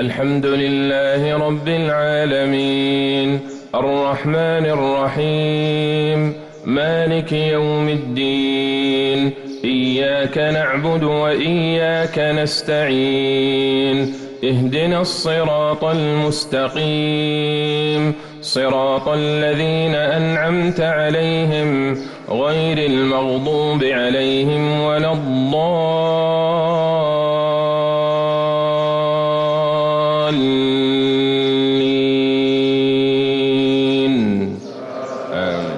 الحمد لله رب العالمين الرحمن الرحيم مالك يوم الدين إياك نعبد وإياك نستعين اهدنا الصراط المستقيم صراط الذين أنعمت عليهم غير المغضوب عليهم ولا الضالين آمين.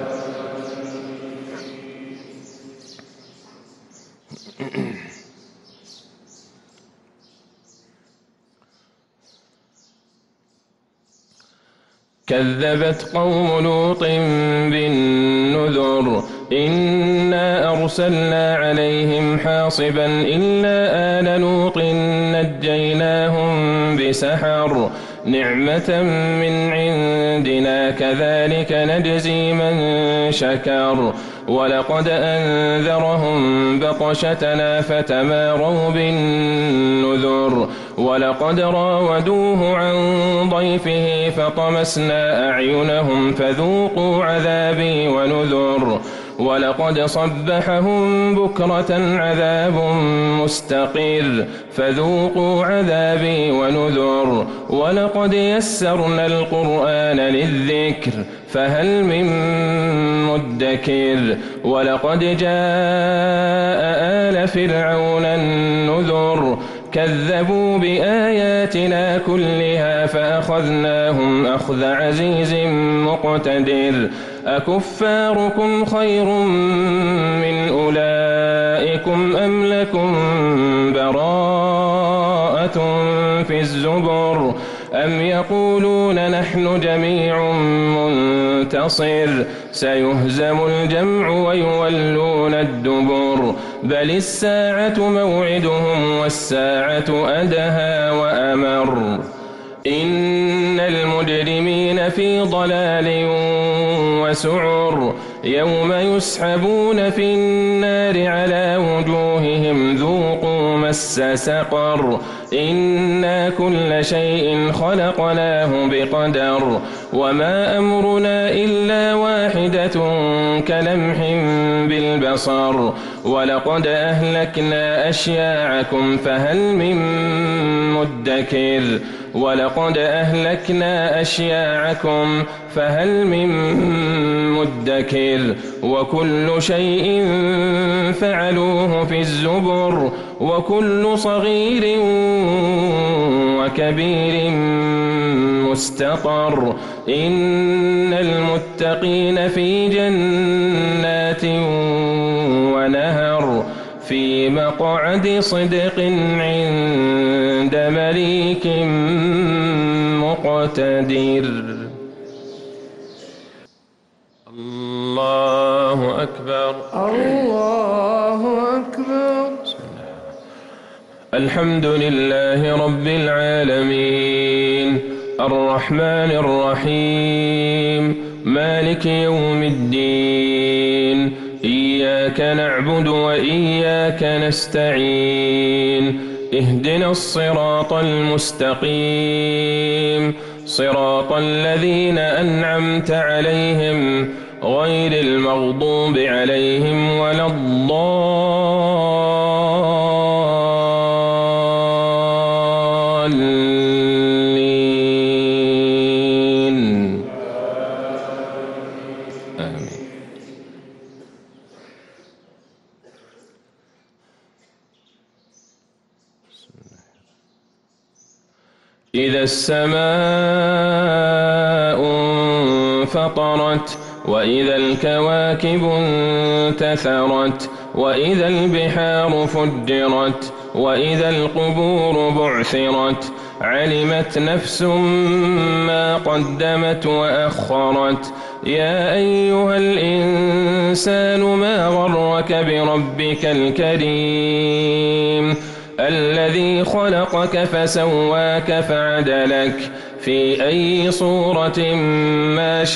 كذبت قوم لوط بالنذر إنا أرسلنا عليهم حاصبا إلا آل لوط نجيناهم بسحر نعمة من عندنا كذلك نجزي من شكر ولقد أنذرهم بطشتنا فتماروا بالنذر ولقد راودوه عن ضيفه فطمسنا أعينهم فذوقوا عذابي ونذر ولقد صبحهم بكرة عذاب مستقر فذوقوا عذابي ونذر ولقد يسرنا القرآن للذكر فهل من مدكر ولقد جاء آل فرعون النذر كذبوا بآياتنا كلها فأخذناهم أخذ عزيز مقتدر أكفاركم خير من أولئكم أم لكم براءة في الزبر أم يقولون نحن جميع منتصر سيهزم الجمع ويولون الدبر بل الساعة موعدهم والساعة أدهى وأمر إن المجرمين في ضلال وسعر يوم يسحبون في النار على وجوههم ذوقوا مس سقر إنا كل شيء خلقناه بقدر وما أمرنا إلا واحدة كلمح بالبصر ولقد أهلكنا أشياعكم فهل من مدكر ولقد أهلكنا أشياعكم فهل من مدكر وكل شيء فعلوه في الزبر وكل صغير وكبير مستقر إن المتقين في جنات ونهر في مقعد صدق عند مليك مقتدر الله أكبر الله أكبر. الحمد لله رب العالمين الرحمن الرحيم مالك يوم الدين إياك نعبد وإياك نستعين اهدنا الصراط المستقيم صراط الذين أنعمت عليهم غير المغضوب عليهم ولا الضالين آمين. إذا السماء انفطرت وإذا الكواكب انتثرت وإذا البحار فجرت وإذا القبور بعثرت علمت نفس ما قدمت وأخرت يا أيها الإنسان ما غرك بربك الكريم الذي خلقك فسواك فعدلك في أي صورة ما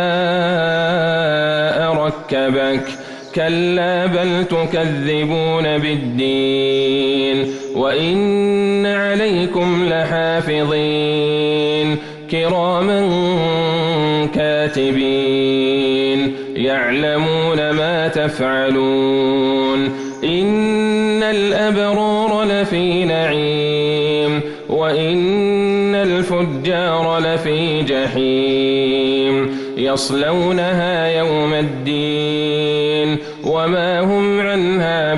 شاء ركبك كلا بل تكذبون بالدين وإن عليكم لحافظين حافظين كراما كاتبين يعلمون ما تفعلون إن الأبرار لفي نعيم وإن الفجار لفي جحيم يصلونها يوم الدين وما هم عنها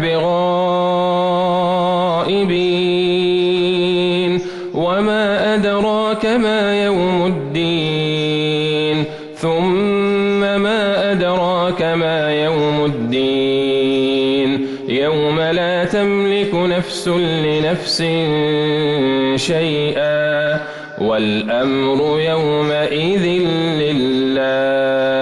بغائبين وما أدراك ما يوم الدين ثم ما أدراك ما يوم الدين يوم لا تملك نفس لنفس شيئا والأمر يومئذ لله